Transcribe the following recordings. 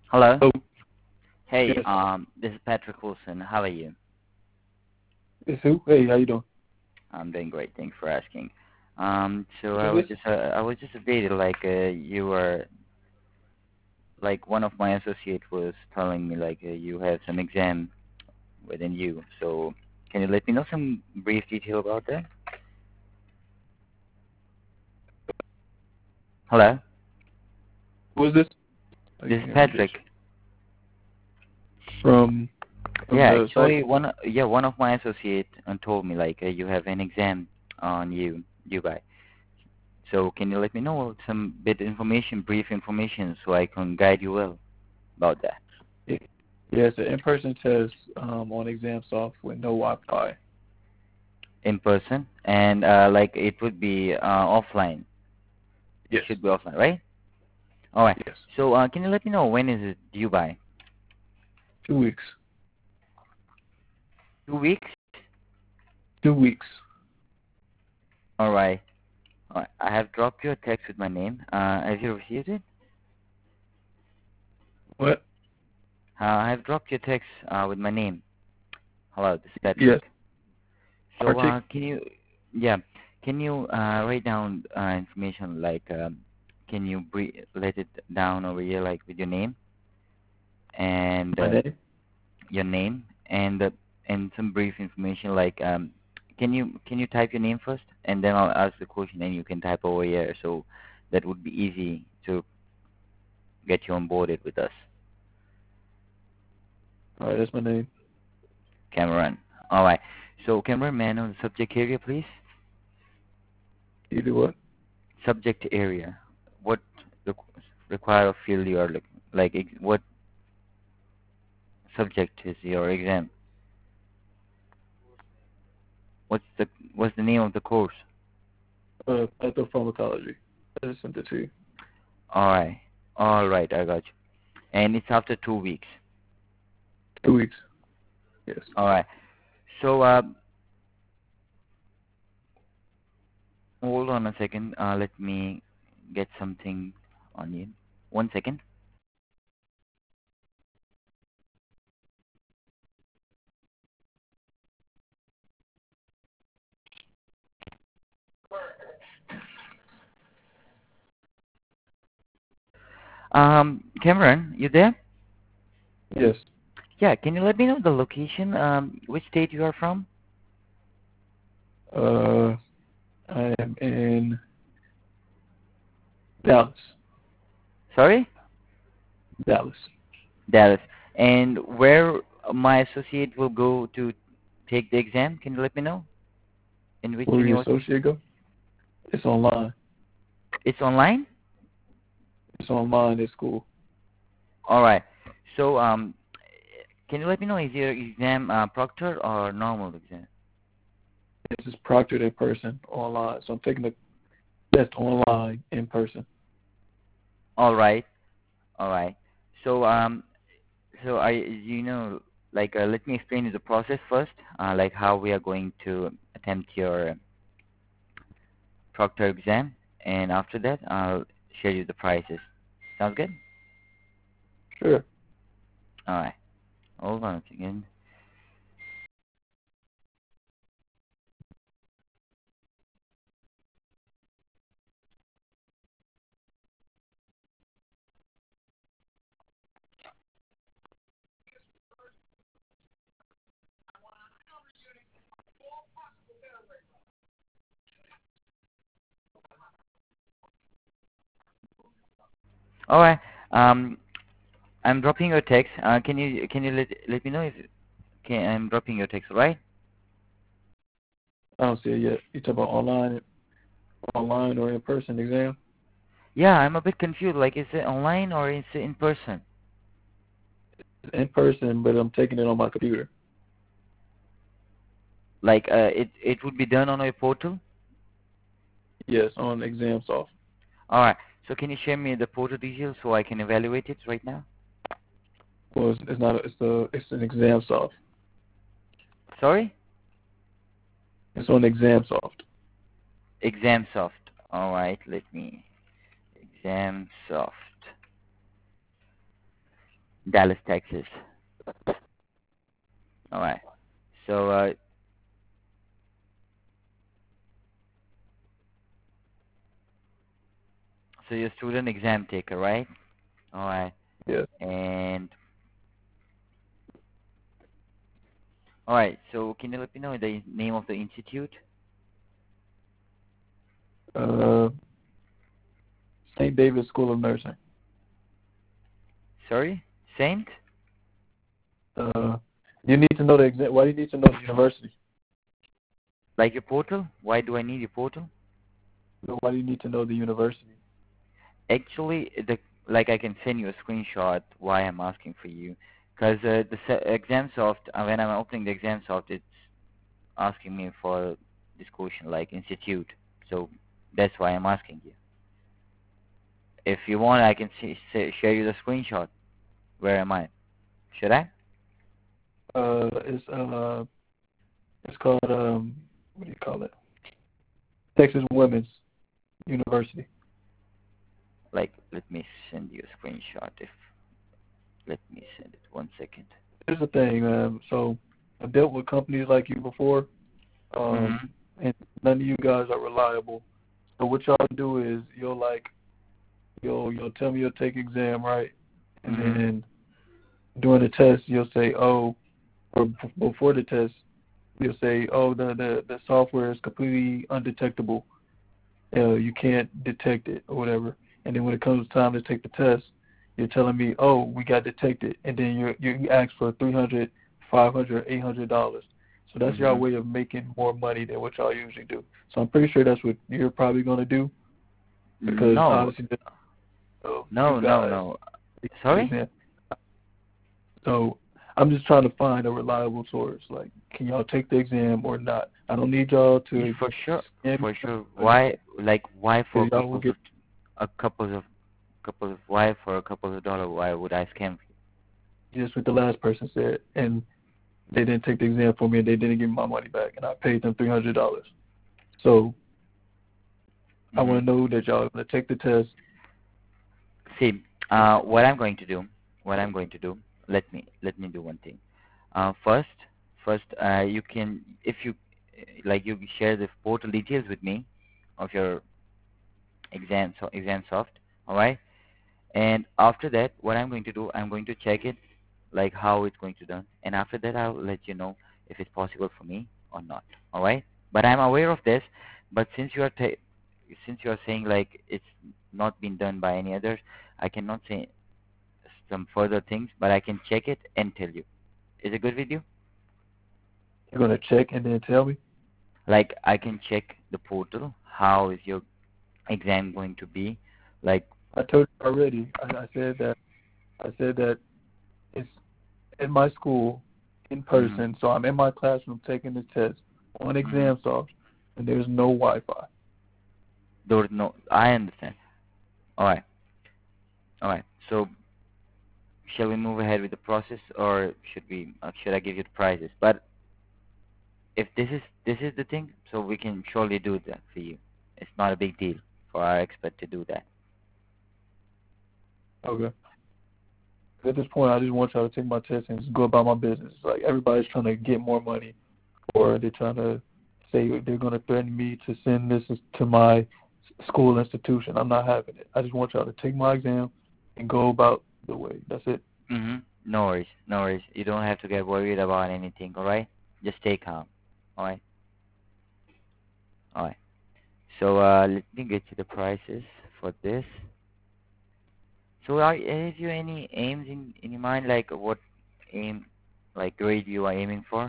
Hello. Oh, Hey, yes. this is Patrick Wilson. How are you? It's who? Hey, how you doing? I'm doing great. Thanks for asking. So Who's this? I was just updated. Like, you were like one of my associate was telling me like you have some exam within you. So can you let me know some brief detail about that? Hello. Who is this? I This is can't get Patrick. you. From Yeah, the site? actually, one of my associate told me like you have an exam on you guys. So can you let me know some bit information, brief information, so I can guide you well about that? Yeah, yeah, it's an in-person test on ExamSoft with no Wi-Fi. In person, and like it would be offline. It Yes, should be offline, right? All right. yes. So can you let me know when is it due by? 2 weeks. 2 weeks. 2 weeks. All right. All right. I have dropped you a text with my name. Have you received it? What? I have dropped you a text with my name. Hello, this is Yes. Patrick. So Arctic? yeah, can you write down information like, can you let it down over here like with your name and My name? your name and some brief information like, can you type your name first and then I'll ask the question and you can type over here, so that would be easy to get you onboarded with us. All right, that's my name. Cameron. All right. So Cameron, may I know the subject area, please? You do what? Subject area. What requ- require of field you are looking like? What subject is your exam? What's the what's the name of the course? Pathopharmacology. I just sent it to you. All right. All right. I got you. And it's after 2 weeks. 2 weeks. Yes. All right. So hold on a second. Let me get something on you. 1 second. Cameron, you there? Yes. Yeah. Can you let me know the location? Which state you are from? Uh, I am in Dallas. Sorry? Dallas. Dallas. And where my associate will go to take the exam? Can you let me know? In which Where your university? associate go? It's online. It's online? It's online at school. All right. So, can you let me know, is your exam proctor or normal exam? This is proctored in person online. So I'm taking the test online in person. All right. All right. So, like, let me explain you the process first, like how we are going to attempt your proctor exam, and after that, I'll share you the prices. Sounds good? Sure. All right. Hold on a second. All right. Um, I'm dropping your text. Can you let me know if can I'm dropping your text, all right? I don't see it yet. You talk about online or in person exam? Yeah, I'm a bit confused. Like, is it online or is it in person? It's in person, but I'm taking it on my computer. Like, it would be done on a portal. Yes, on ExamSoft. All right. So can you share me the portal details so I can evaluate it right now? Well, it's not. It's an ExamSoft. Sorry? It's on ExamSoft. ExamSoft. All right. Let me. ExamSoft. Dallas, Texas. All right. So, so you're a student exam taker, right? All right. Yeah. And all right. So, can you let me know the name of the institute? Uh, St. David's School of Nursing. Sorry, Saint. Uh, you need to know the exam. Why do you need to know the university? Like your portal? Why do I need your portal? Why do you need to know the university? Actually, like I can send you a screenshot why I'm asking for you, because ExamSoft, when I'm opening the ExamSoft, it's asking me for this question like institute. So that's why I'm asking you. If you want, I can share you the screenshot. Where am I? Should I? It's called what do you call it? Texas Women's University. Like, let me send you a screenshot. Let me send it. 1 second. Here's the thing, so I dealt with companies like you before, Mhm. and none of you guys are reliable. So what y'all do is you'll tell me you'll take exam, right? And Mhm. then during the test you'll say, oh, or before the test you'll say, oh, the software is completely undetectable. You can't detect it or whatever. And then when it comes time to take the test, you're telling me, oh, we got detected, and then you ask for $300, $500, $800. So that's your Mhm. way of making more money than what y'all usually do. So I'm pretty sure that's what you're probably going to do, because No. obviously you No. No. guys No. take Sorry. exam. So I'm just trying to find a reliable source. Like, can y'all take the exam or not? I don't need y'all Yeah, to for sure. scam For me, sure. Why? Like, why for because y'all will get a couple of why for a couple of dollars? Why would I scam just what the last person said, and they didn't take the exam for me, and they didn't give me my money back, and I paid them $300. So you? I want Mhm. to know that y'all are going to take the test. See, what I'm going to do. Let me do one thing. First, you can, if you like, you share the portal details with me of your exam soft. All right. And after that, what I'm going to do, I'm going to check it, like how it's going to done. And after that, I'll let you know if it's possible for me or not. All right. But I'm aware of this. But since you are saying like it's not been done by any others, I cannot say some further things, but I can check it and tell you. Is it good with you? You're going to check and then tell me. Like I can check the portal. How is your exam going to be? Like. I told you already. I said that it's in my school in Mhm. person. So I'm in my classroom taking the test on Mhm. ExamSoft, and there's no Wi-Fi. There no. I understand. All right. All right. So shall we move ahead with the process, or should I give you the prices? But if this is the thing, so we can surely do that for you. It's not a big deal for our expert to do that. Okay. At this point, I just want y'all to take my test and just go about my business. Like, everybody's trying to get more money, or they're trying to say they're going to threaten me to send this to my school institution. I'm not having it. I just want y'all to take my exam and go about the way. That's it. Mhm. No worries. No worries. You don't have to get worried about anything. All right. Just stay calm. All right. All right. So let me get you the prices for this. So have you any aims in your mind, like what aim, like grade you are aiming for?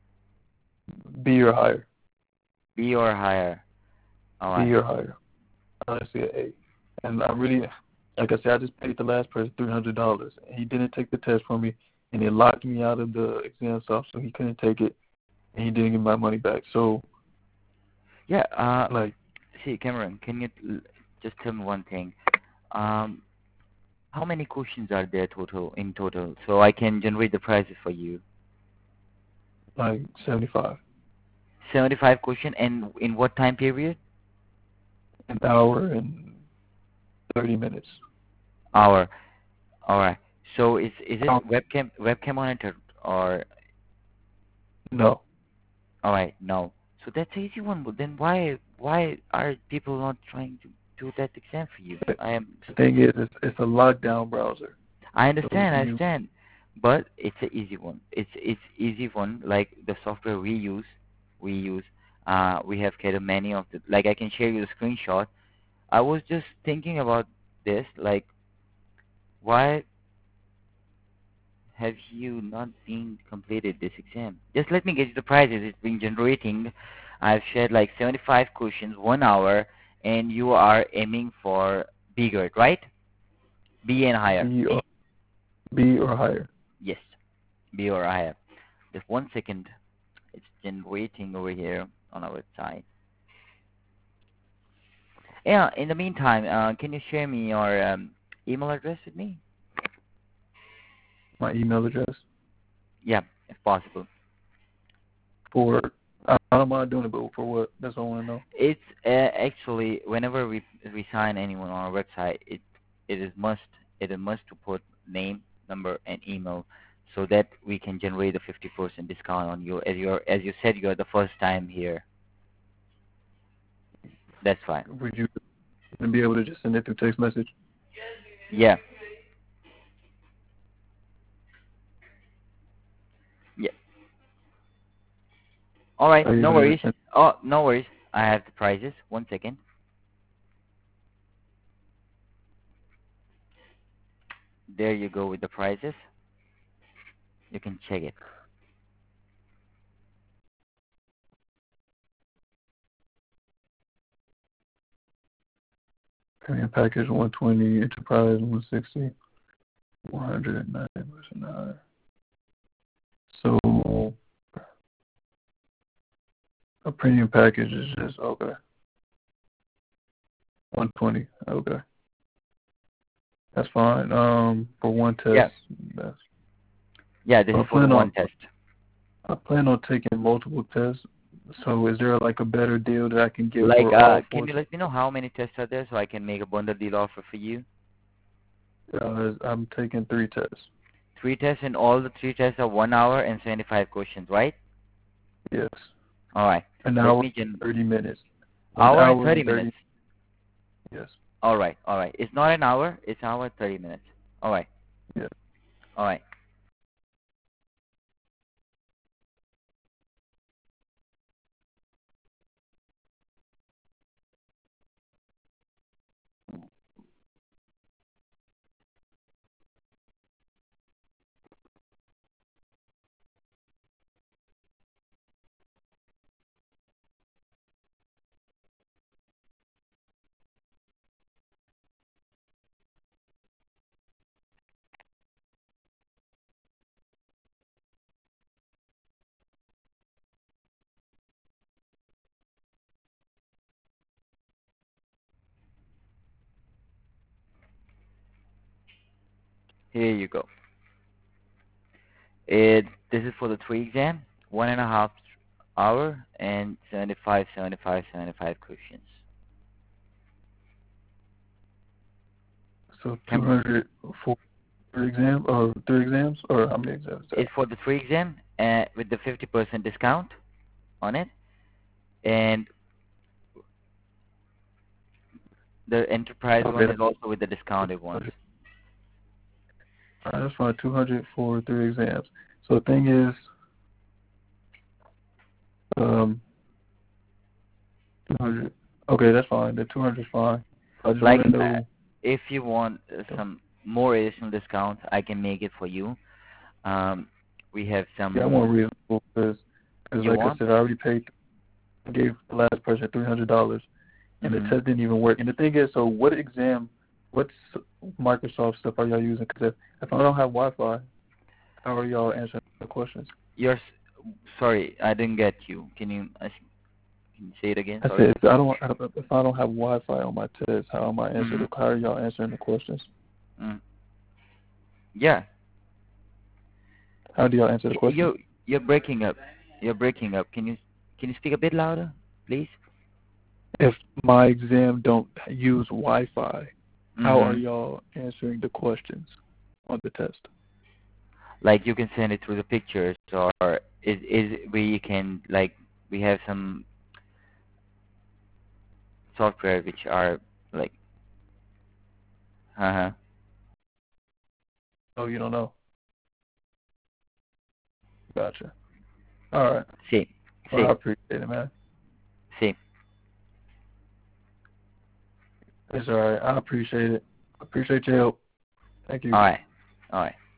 B or higher. B or higher. All B right. or higher. Honestly, an A. And I really, like I said, I just paid the last person $300, and he didn't take the test for me, and it locked me out of the exam soft, so he couldn't take it, and he didn't give my money back. So, Yeah. like, See, Cameron, can you just tell me one thing? Um, how many questions are there in total, so I can generate the prices for you? 75. 75 question, and in what time period? An hour and 30 minutes. Hour. All right. So is it Um, webcam monitor or no. all right? No. So that's an easy one. But then why are people not trying to do that exam for you? The I am. thing is, it's a lockdown browser. I So understand. I you, understand. But it's an easy one. It's easy one. Like the software we use. We have created many of the. Like I can share you the screenshot. I was just thinking about this. Like why have you not been completed this exam? Just let me get you the prizes. It's been generating. I've shared like 75 questions, 1 hour, and you are aiming for B grade, right? B and higher. B or higher. Yes, B or higher. Just 1 second. It's generating over here on our website. Yeah. In the meantime, can you share me your email address with me? My email address Yeah, if possible. for. I don't mind doing it, but for what? That's what I want to know. It's actually whenever we sign anyone on our website, it is must to put name, number, and email, so that we can generate a 50% discount on you. As you said, you're the first time here. That's why. Would you be able to just send it through text message? Yeah. Yeah. All right. Are you No able to worries. just send? Oh, no worries. I have the prices. 1 second. There you go with the prices. You can check it. Premium package 120, enterprise 160, 190 version higher. So a premium package is just okay. 120, okay. That's fine. For one Yeah. test, that's. Yeah. This is for the one test. I plan on taking multiple tests. So is there like a better deal that I can get Like, for all can four? you let me know how many tests are there so I can make a bundle deal offer for you? I'm taking 3 tests. 3 tests, and all the 3 tests are 1 hour and 75 questions, right? Yes. All right. An Let hour, me 30 minutes. An hour and hour 30 and 30. minutes. Yes. All right. All right. It's not an hour. It's hour and 30 minutes. All right. Yeah. All right. Here you go. This is for the 3 exam, 1.5 hour and 75, 75, 75 questions. So 200 for 3 exams, or 3 exams, or how many exams is that? It's for the 3 exam with the 50% discount on it, and the enterprise Okay. one is also with the discounted ones. All right, that's fine. 200 for 3 exams. So the thing is, um, 200. Okay, that's fine. The 200 is fine. I just Like, want to know. if you want some more additional discounts, I can make it for you. Um, we have Yeah, I some. want reasonable because, You like I want? said, I already paid. I gave the last person $300, and the Mm-hmm. test didn't even work. And the thing is, so what exam, what Microsoft stuff are y'all using? Because if I don't have Wi-Fi, how are y'all answering the questions? Sorry, I didn't get you. Can you say it again? I Sorry. said, if I don't have Wi-Fi on my test, how am I answering? Mm-hmm. How are y'all answering the questions? Mm. Yeah. How do y'all answer the questions? You're breaking up. You're breaking up. Can you speak a bit louder, please? If my exam don't use Wi-Fi, how are Mm-hmm. y'all answering the questions? on the test. Like you can send it through the pictures, or is we can like we have some software which are like uh-huh. Oh, you don't know? Gotcha. All right. Sí, Well, I sí, appreciate it, man. sí. It's all right. I appreciate it. I appreciate your help. Thank you. All right, all right.